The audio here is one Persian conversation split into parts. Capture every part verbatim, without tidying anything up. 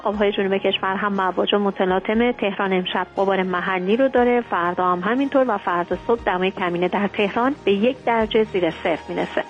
آبهای جنوب کشور هم مواج متلاطم. تهران امشب غبار محلی رو داره، فردا هم همینطور و فردا صبح دمای کمینه در تهران به یک درجه زیر صفر میرسه.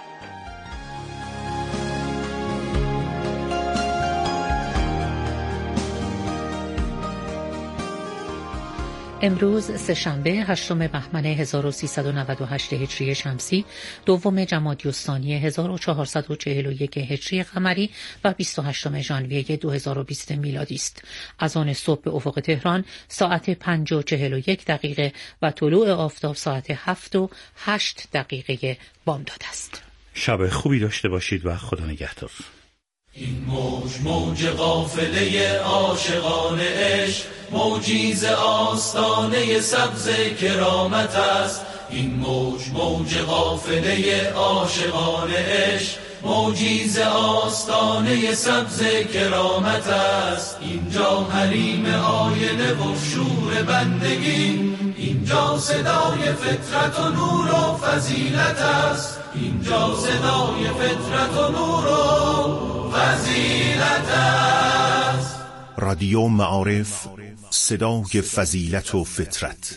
امروز سه‌شنبه هشتم بهمن هزار و سیصد و نود و هشت هجری شمسی، دوم جمادی الثانی هزار و چهارصد و چهل و یک هجری قمری و بیست و هشتم ژانویه دو هزار و بیست میلادی است. از آن صبح به افق تهران ساعت پنج و چهل و یک دقیقه و طلوع آفتاب ساعت هفت و هشت دقیقه بامداد است. شب خوبی داشته باشید و خدا نگهدار. این موج موج قافله عاشقان عشق، موجی ز آستانه سبز کرامت است. این موج موج قافله عاشقان عشق، موجی ز آستانه سبز کرامت است. اینجا حریم آینه و شور بندگی، اینجا صدای فطرت و نور و فضیلت است. اینجا صدای فطرت و نور و فضیلت است. رادیو معارف، صدای فضیلت و فطرت.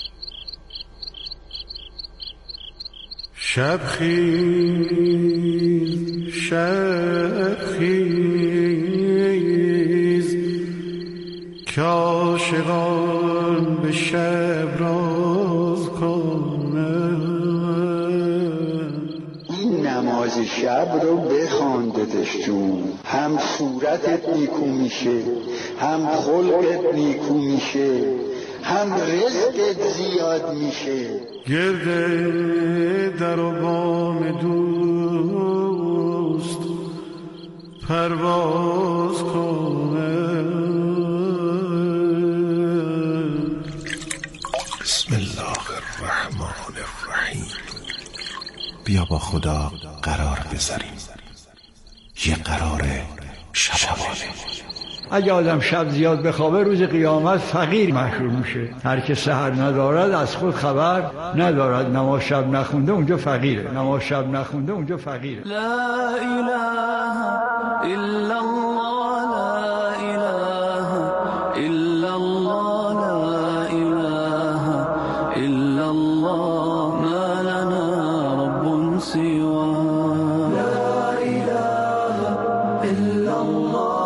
شب خیز شب خیز که عاشقان به شب راز کنند. این نماز شب رو بخوان دادش جون، هم صورتت نیکو میشه، هم خلقت نیکو میشه، هم رزقت زیاد میشه. گرده در و بام دوست پرواز کنه. بسم الله الرحمن الرحیم. بیا با خدا قرار بذاریم، یه قرار شبانه. اگه آدم شب زیاد بخوابه روز قیامت فقیر محشور میشه. هر که سحر ندارد از خود خبر ندارد. نماز شب نخونده اونجا فقیره، نماز شب نخونده اونجا فقیره. لا اله الا الله، لا اله الا الله، لا اله الا الله، ما لنا رب سواه. لا اله الا الله،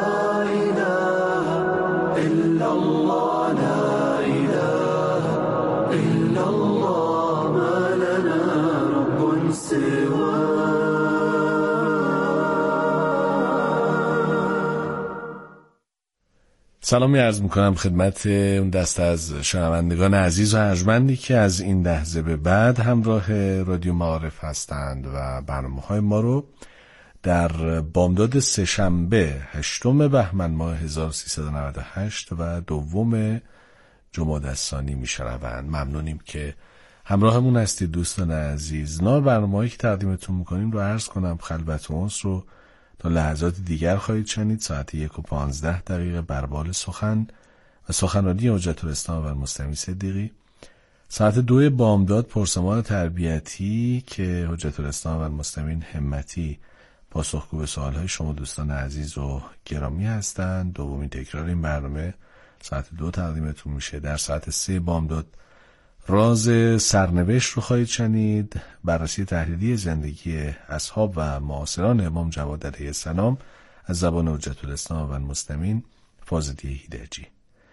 سلامی عرض میکنم خدمت اون دست از شنوندگان عزیز و ارجمندی که از این لحظه به بعد همراه رادیو معارف هستند و برنامه‌های ما رو در بامداد سه‌شنبه هشتم بهمن ماه هزار و سیصد و نود و هشت و دوم جمادی الثانی میشنوند. ممنونیم که همراهمون هستید دوستان عزیز. نام برنامه‌هایی که تقدیمتون میکنیم رو عرض کنم، خلوت و انس رو تا لحظات دیگر خواهید شنید. ساعت یک و پانزده دقیقه بربال سخن و سخنرانی حجت الاسلام و المسلمین صدیقی. ساعت دو بامداد پرسمان تربیتی که حجت الاسلام و المسلمین همتی پاسخگو به سوالهای شما دوستان عزیز و گرامی هستند. دومین تکرار این برنامه ساعت دو تقدیمتون میشه. در ساعت سه بامداد راز سرنوشت رو خواهید شنید، بررسی تحلیلی زندگی اصحاب و معاصران امام جواد علیه السلام از زبان حجت الاسلام و المسلمین فاضلی هیدجی.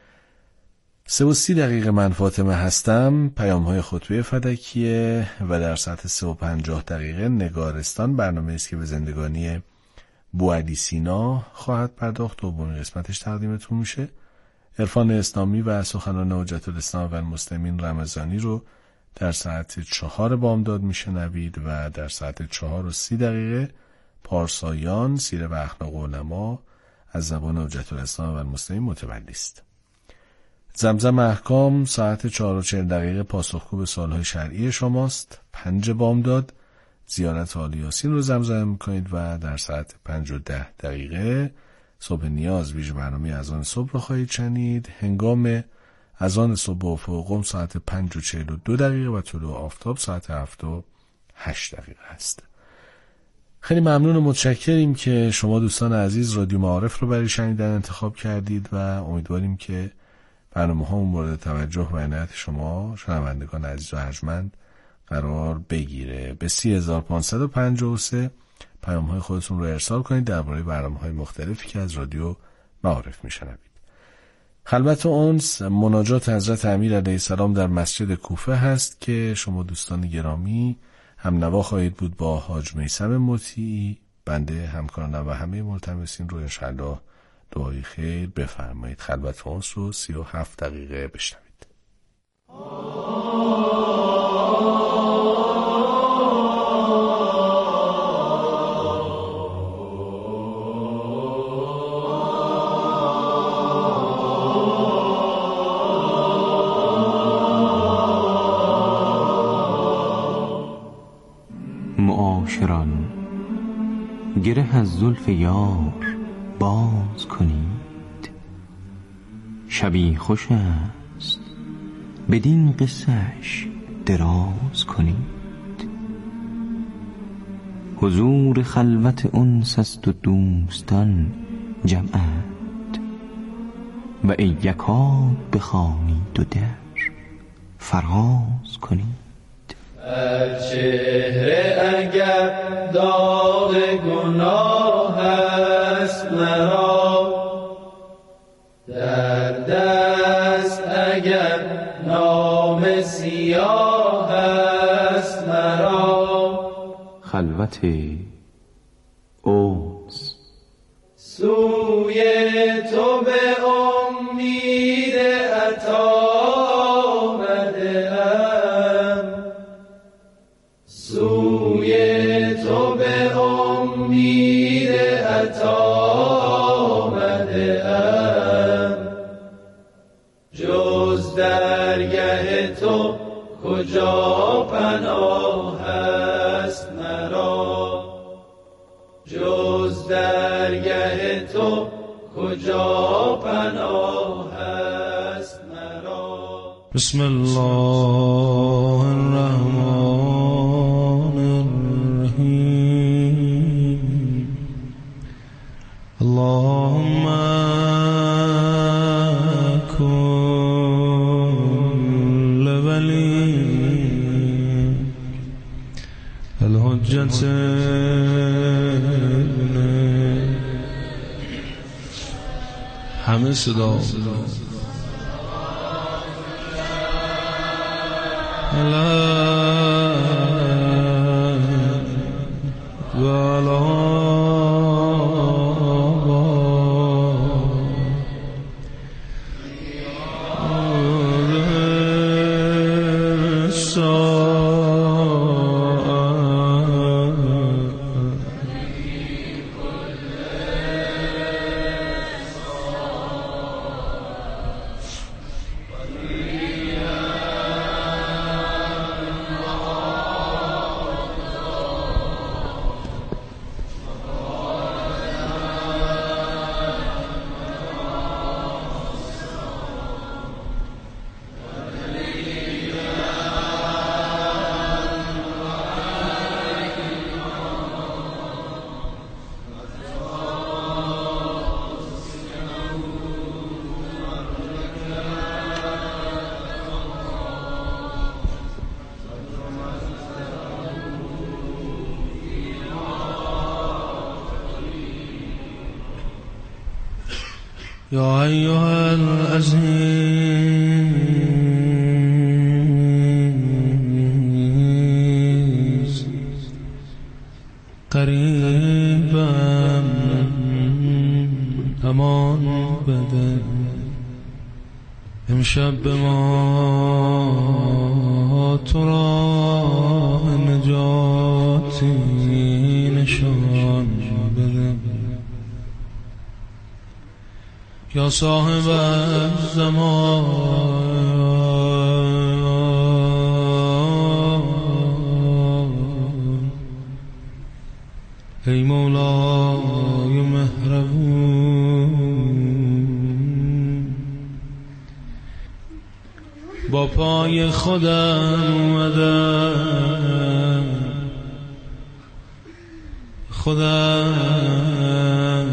سه و سی دقیقه من فاطمه هستم، پیام های خطبه فدکیه و در ساعت سه و پنجاه دقیقه نگارستان، برنامه است که به زندگانی بوعلی سینا خواهد پرداخت. دومین قسمتش تقدیمتون میشه. عرفان اسلامی و سخنان حجت الاسلام و المسلمین رمضانی رو در ساعت چهار بامداد میشنوید و در ساعت چهار و سی دقیقه پارسایان سیره و اخلاق علما از زبان حجت الاسلام و المسلمین متولی است. زمزم احکام ساعت چهار و چهل دقیقه پاسخگو به سوالهای شرعی شماست. پنج بامداد زیارت آل یاسین رو زمزمه میکنید و در ساعت پنج و ده دقیقه صبح نیاز ویژه برنامه اذان صبح رو خواهید شنید. هنگام اذان صبح و فوقم ساعت پنج و چهل و دو دقیقه و طلوع آفتاب ساعت هفت و هشت دقیقه است. خیلی ممنون و متشکریم که شما دوستان عزیز رادیو معارف رو برای شنیدن انتخاب کردید و امیدواریم که برنامه ها مورد توجه و عنایت شما شنوندگان عزیز و ارجمند قرار بگیره. به سی هزار و پانصد و پنجاه و سه پیام های خودتون رو ارسال کنید درباره برنامه های مختلفی که از رادیو معارف میشنوید. خلوت و انس مناجات حضرت امیر علیه السلام در مسجد کوفه هست که شما دوستان گرامی هم نوا خواهید بود با حاج میثم مطیعی. بنده همکارانم و همه ملتمسین رو انشاءالله دعای خیر بفرمایید. خلوت و انس رو سی و هفت دقیقه بشنوید. معاشران، گره از زلف یار باز کنید، شبی خوش است بدین قصه‌اش دراز کنید. حضور خلوت انس است و دوستان جمعند، و ای یکا بخوانید و در فراز کنید. از چهره اگر داغ گناه است مرا، در دست اگر نام سیاه است مرا، خلوت انس سوی تو به امید عطا سوی تو به امید عطا آمده ام، جز درگه تو کجا پناه است مرا، جز درگه تو کجا پناه است مرا. بسم الله الرحمن اللهم كن لولي الحجة همه صدا يا أيها العزيز قريبا امان بده، امشب به ما تو راه نجاتی نشان بده. یا صاحب زمان، ای مولای مهربون، با پای خودم اومدم خودم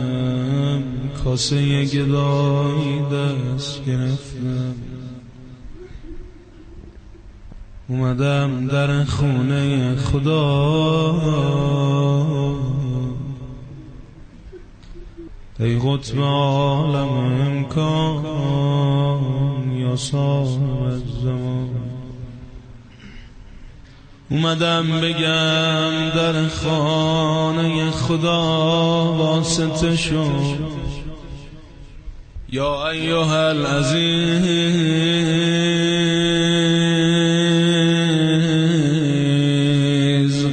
کاسه گدایی دست گرفتم، اومدم در خونه خدا. ای قطب عالم امکان یا صاحب زمان، اومدم بگم در خانه خدا واسطه شو. یا ایها العزیز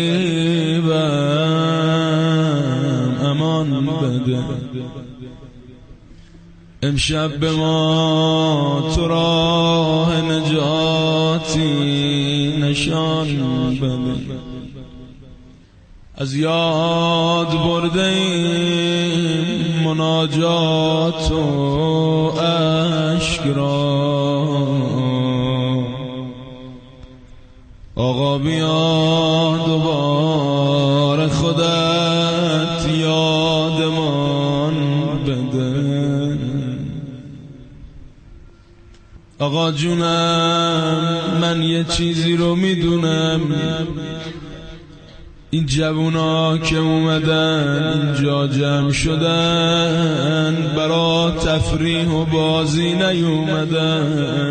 غریبم امان بده، امشب به ما تو راه نجاتی نشان بده. از یاد برده این مناجات و عشق را، آقا بیا دوباره خودت یادمان بده. آقا جونم من یه چیزی رو میدونم، این جوونا که اومدن اینجا جمع شدن برا تفریح و بازی نیومدن،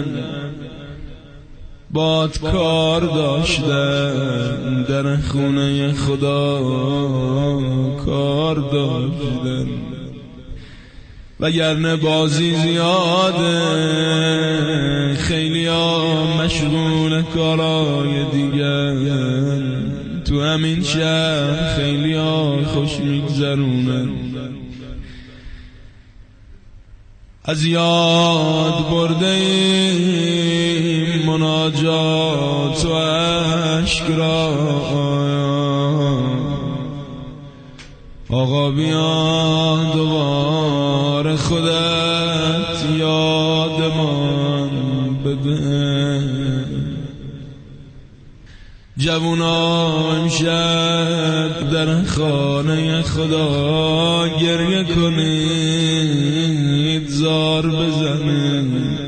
باد کار داشتن در خونه خدا کار داشتن، وگرنه بازی زیاده خیلی ها مشغول کارای دیگر، تو همین شهر خیلی ها خوش میگذرونن. از یاد برده این مناجات و عشق را، آقا بیا دوباره خودت یادمان بده. جوونا امشب در خانه خدا گریه کنید، زار بزنید،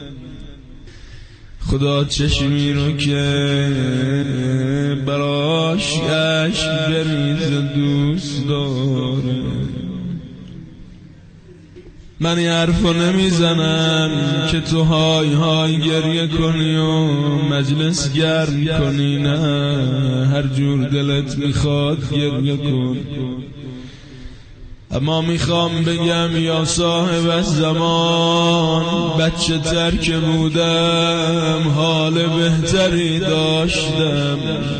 خدا چشمی رو که براش عشق بریزه دوست داره. من این حرفو نمیزنم که تو های های گریه کنی و مجلس گرم کنی، نه، هر جور دلت میخواد گریه کن. اما میخوام بگم یا صاحب زمان، بچه تر که بودم حال بهتری داشتم،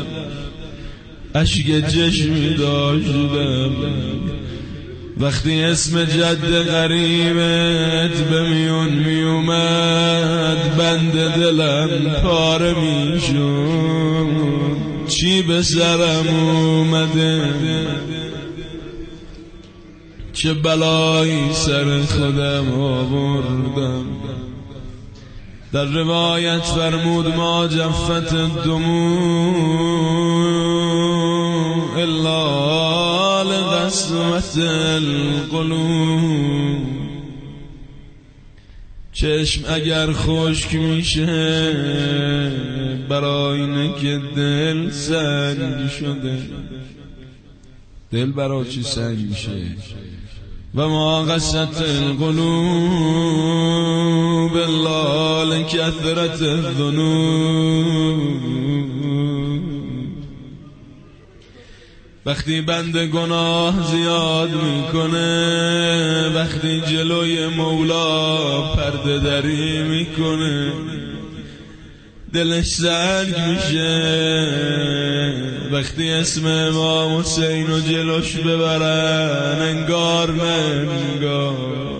اشک چشمی داشتم، وقتی اسم جد غریبت به میون میومد بند دلم پاره میشد. چی به سرم اومده، چه بلایی سر خودم آوردم. در روایت فرمود ما جفت الدموع الا لقسوة القلوب، چشم اگر خشک میشه برای اینه که دل سنگ شده. دل برای چی سنگ میشه؟ و ما قست القلوب الا لکثرت الذنوب. وقتی بند گناه زیاد میکنه، وقتی جلوی مولا پرده دری میکنه، دلش سنگ میشه. وقتی اسم امام حسین رو جلوش ببرن انگار نه انگار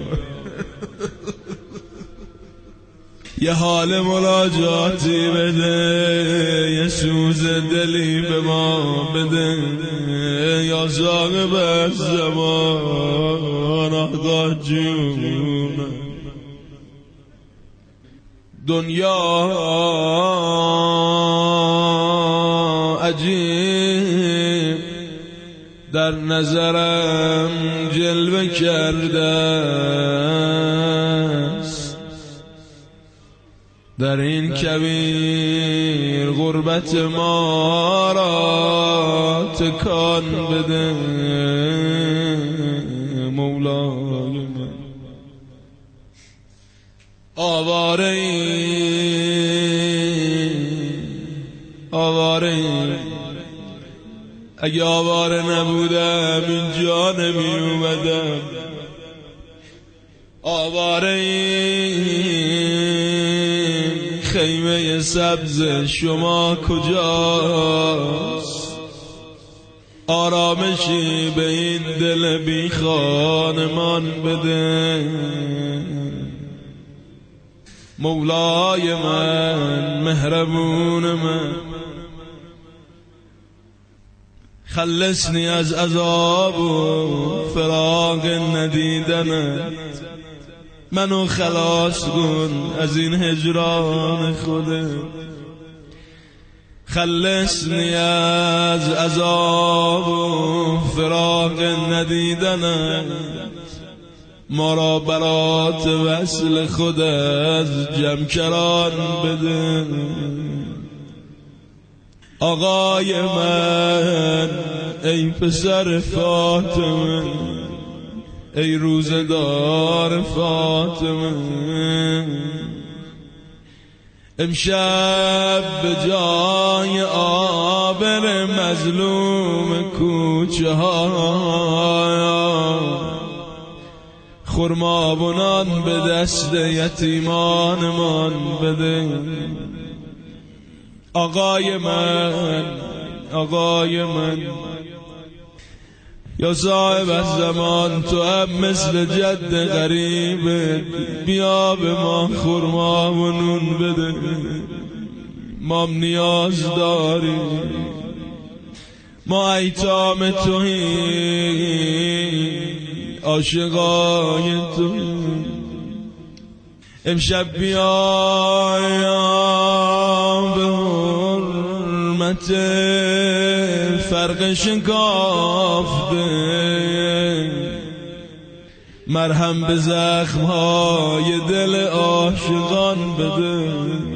یه حال ملاجاتی بده، یه سوز دلی به ما بده. یا صاحب الزمان آقا جون، دنیا عجیب در نظرم جلوه کرده است، در این کبیر غربت ما را تکان بده مولای من. آواره این آواره این اگه آواره نبودم اینجا نمی اومدم. آواره این خیمه سبز شما کجاست؟ آرامشی به این دل بی خانمان بده مولای من، مهربون من. خلصنی از عذاب و فراق ندیدنت، منو خلاص کن از این هجران خودت. خلصنی از عذاب و فراق ندیدنت، ما را برات وصل خود از جمکران بده. آقای من، ای پسر فاطمه، ای روزدار فاطمه، امشب به جای آبر مظلوم کوچه ها خرمابونان به دست یتیمانمان بده. آقای من، آقای من، یا صاحب الزمان، تو هم مثل جد غریب، بیا به ما خرما و نون بده، ما نیاز داریم، ما ایتام توییم، عاشقای توییم. امشب بیا به حرمت فرق شکافته مرهم به زخمهای دل عاشقان بده.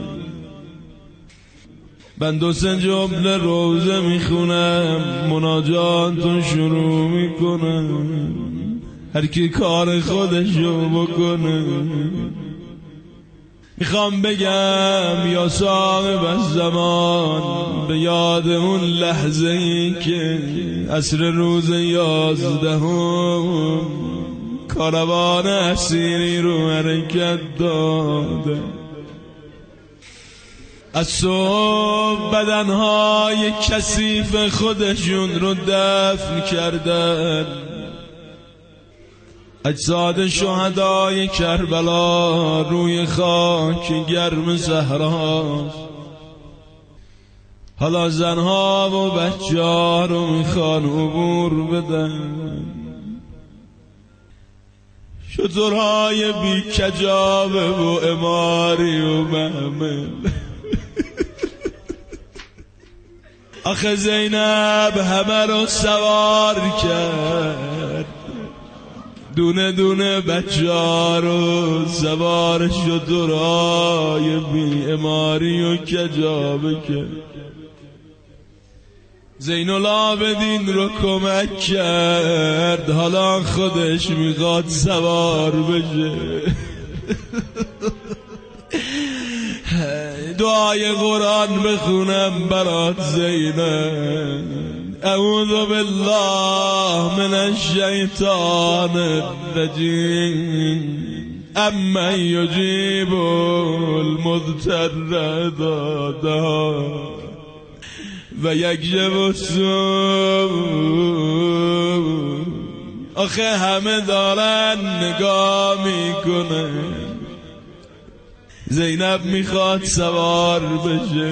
من دو سه جمله روزه میخونم، مناجاتون شروع میکنم، هر کی کار خودشو بکنه. میخوام بگم یا صاحب الزمان، به یاد اون لحظه ای که عصر روز یازدهم کاروان اسیری رو حرکت داده. از صبح بدنهای کثیف خودشون رو دفن کردن، اجساد شهدای کربلا روی خاک گرم صحراست. حالا زنها و بچه ها رو میخوان عبور بدن، شترهای بی کجابه و اماری و محمل. آخه زینب همه رو سوار کرد، دونه دونه بچه ها رو سوار شترهای بی اماری و کجابه کرد. زین العابدین رو کمک کرد، حالا خودش میخواد سوار بشه. دعای قرآن بخونم برات زینب. اعوذ بالله من الشیطان الرجیم امن یجیب المضطر اذا دعا و یکشف السوء. آخه همه دارن نگاه میکنه، زینب میخواد سوار بشه.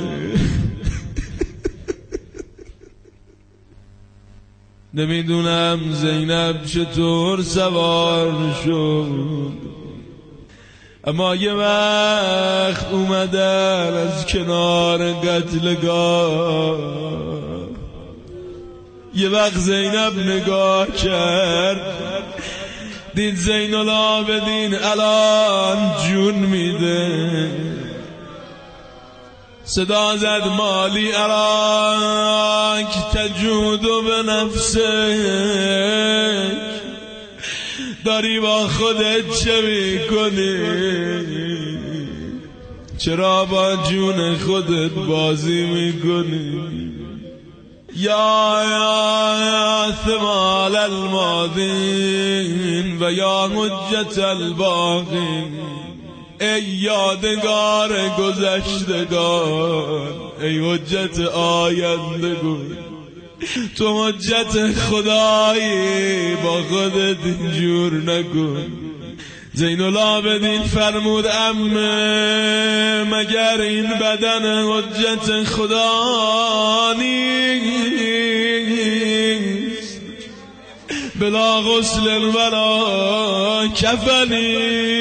نمیدونم زینب چطور سوار شد، اما یه وقت اومدن از کنار قتلگاه یه وقت زینب نگاه کرد، دید زین العابدین الان جون میده، صدا زد مالی اراک تجود به نفسک، داری با خودت چه میکنی؟ چرا با جون خودت بازی میکنی؟ یا یا ثمال الماضین و یا حجت الباقین، ای یادگار گذشتگان، ای حجت آیندگان، تو حجت خدایی، با خودت اینجور نکن. زین العابدین فرمود امه مگر این بدن حجت خدا نیست؟ بلا غسل ولا کفنی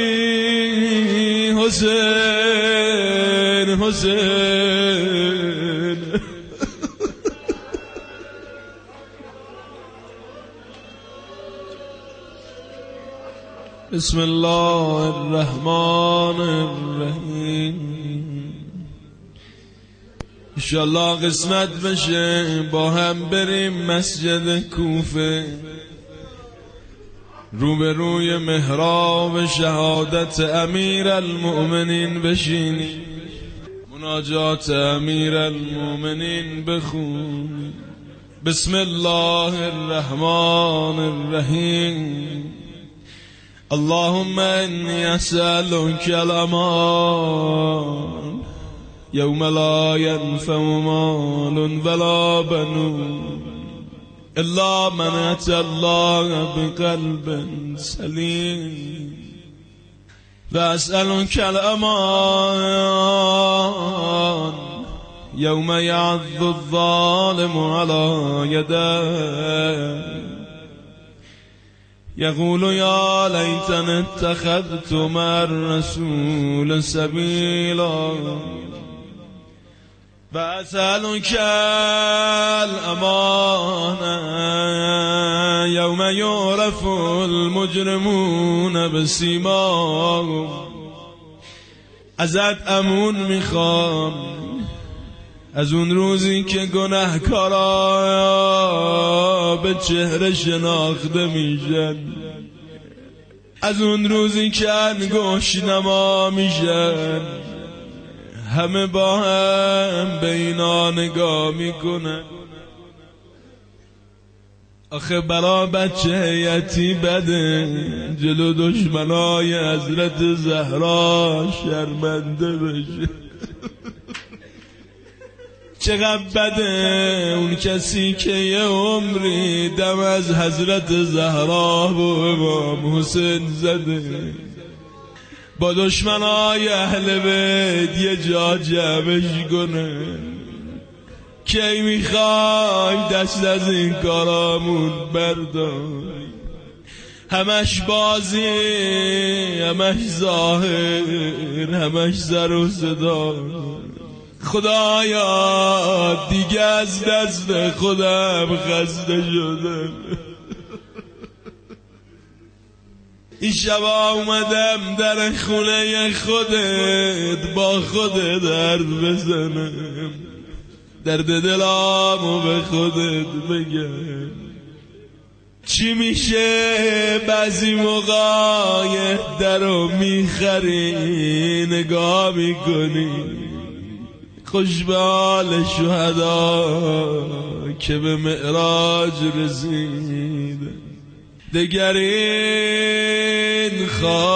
حسین حسین. بسم الله الرحمن الرحیم. انشالله قسمت بشه با هم بریم مسجد کوفه، روبروی محراب شهادت امیر المؤمنین بشینی، مناجات امیر المؤمنین بخون. بسم الله الرحمن الرحیم. اللهم انی اسألک الامان یوم لا ینفع مال ولا بنون الا من اتى الله بقلب سلیم، و اسألک الامان یوم یعض الظالم علی یدیه یقول یا لیتنی اتخذت مع الرسول سبیلا، و اسألک الامان یوم یعرف المجرمون بسیماهم. ازت امون میخوام از اون روزی که گناهکارا به چهره شناخته میشن، از اون روزی که انگشت نما میشن، همه با هم به اینا نگاه میکنن. آخه برا بچه یتی بده جلو دشمنای حضرت زهرا شرمنده بشه. چقدر بده اون کسی که یه عمری دم از حضرت زهرا و امام حسین زده، با دشمنای اهل بیت یه جا جمعش کنه. کی میخوای دست از این کارامون برداری؟ همش بازی، همش ظاهر، همش سر و صدا. خدایا دیگه از دست خودم خسته شدم. این شبا اومدم در خونه خودت با خودت حرف بزنم، درد دلامو به خودت بگم. چی میشه بعضی موقع درو میخری نگاه میکنی، خوش به حال شهدا که به معراج رسید. دگر این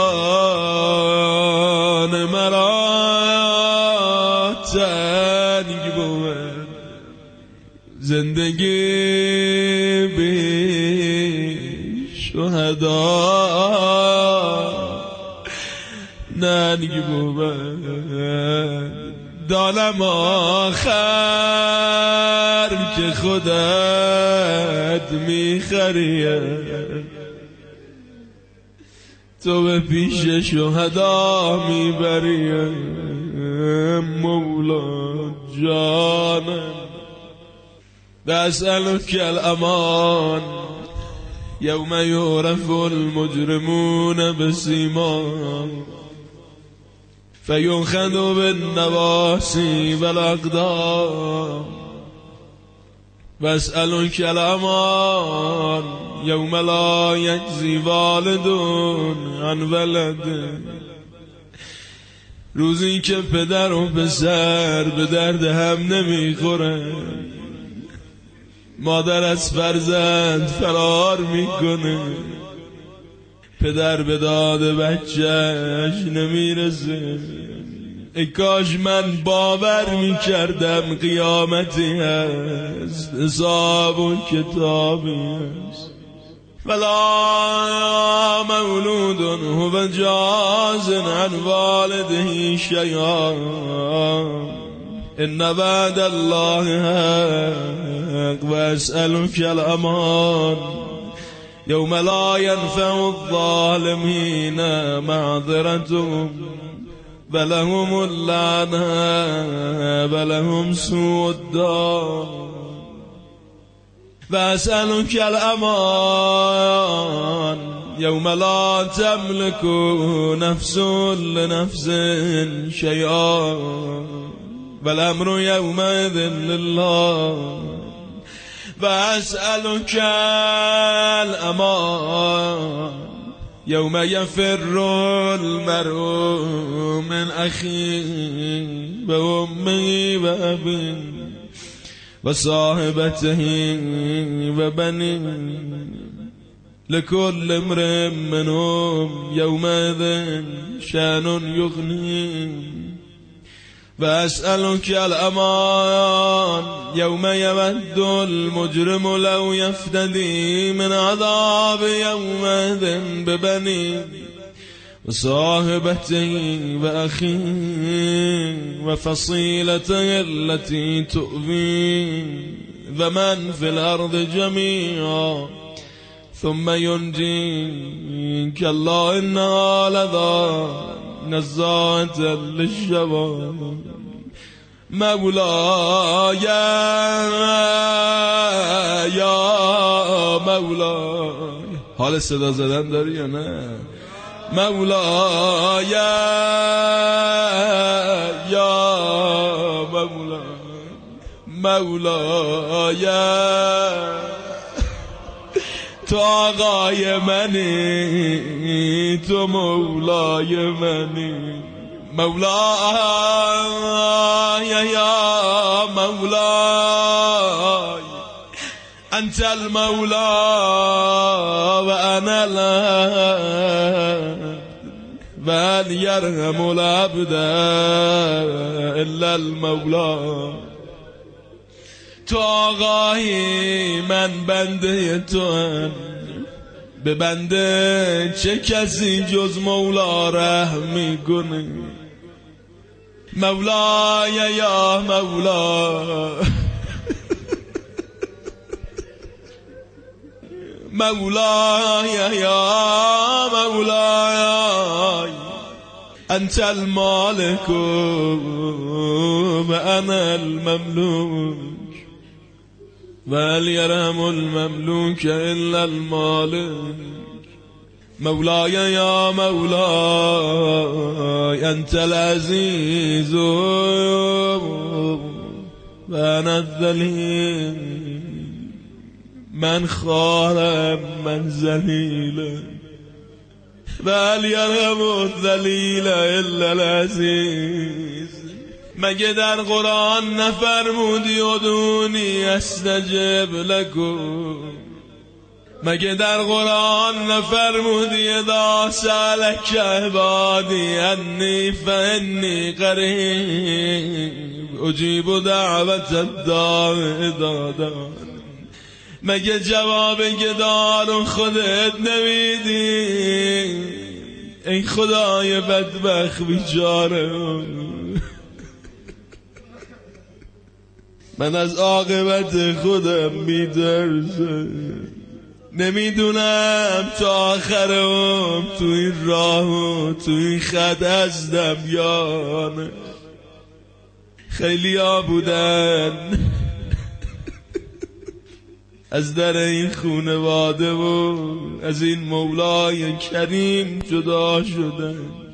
خانه مرا تنگ بود، زندگی بی شهدا ننگ بود. دانم آخر که خودت میخریم، تو به پیش شهدا میبریم مولا جانم. وأسألك الأمان يوم يعرف المجرمون بسيماهم فيؤخذ بالنواصي والأقدام وأسألك الأمان يوم لا يجزي والد عن ولده، روزی که پدر و پسر به درد هم نمیخوره، مادر از فرزند فرار میکنه، پدر به داد بچهش نمیرسه. ای کاش من باور میکردم قیامتی هست، حساب و کتابی هست. فلا مولود هو جاز عن والده شیئا ان وعد الله حق واسألك الامان يوم لا ينفع الظالمين معذرتهم ولهم اللعنة ولهم سوء الدار. وأسألك الأمان يوم لا تملك نفس لنفس شيئا والأمر يومئذ لله. وأسألك الأمان يوم يفر المرء من أخيه وأمه وأبيه وصاحبته وبنيه لكل امرئ منهم يومئذ شأن يغنيه. وأسألك الأمان يوم يود المجرم لو يفتدي من عذاب يومئذ ببنيه وصاحبته وأخيه وفصيلته التي تؤويه ومن في الأرض جميعا ثم ينجيك الله إنها لظى نزاعة للشوى. مولاي یا مولاي، حال صدا زدن داری یا نه؟ مولاي یا مولاي، مولاي تو آقای منی، تو مولای منی. مولاي یا مولاي انت المولى وانا العبد وهل يرحم العبد الا المولى. تو آقایی من بنده تو هم، به بنده چه کسی جز مولا رحم میکنه. مولای یا مولا، مولاي يا مولاي أنت المالك وأنا المملوك وهل يرحم المملوك إلا المالك. مولاي يا مولاي أنت العزيز وأنا الذليل. من خارم من ذلیل وهل يرحم الذلیل الا العزیز. مگه در قرآن نفرمودی ادعونی استجب لکم؟ مگه در قرآن نفرمودی اذا سألک عبادی انی فانی قریب اجیب دعوت الداع اذا دعان؟ مگه جواب گدارو خودت نمیدی؟ ای خدای بدبخت بیچاره، من از عاقبت خودم میترسم، نمیدونم تا آخرم تو این راه و تو این خط هستم یا نه. خیلی ها بودن از در این خونواده و از این مولای کریم جدا شدن.